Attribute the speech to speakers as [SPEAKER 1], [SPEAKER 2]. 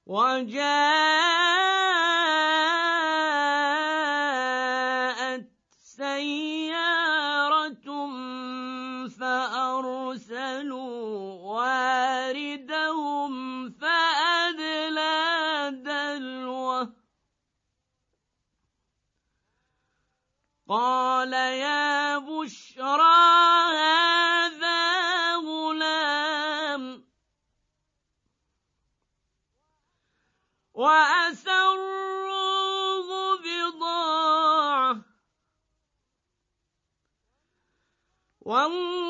[SPEAKER 1] وجاءت سيارة فأرسلوا واردهم فأدلى دلوه قال يا بشرى هذا غلام وأسروه بضاعة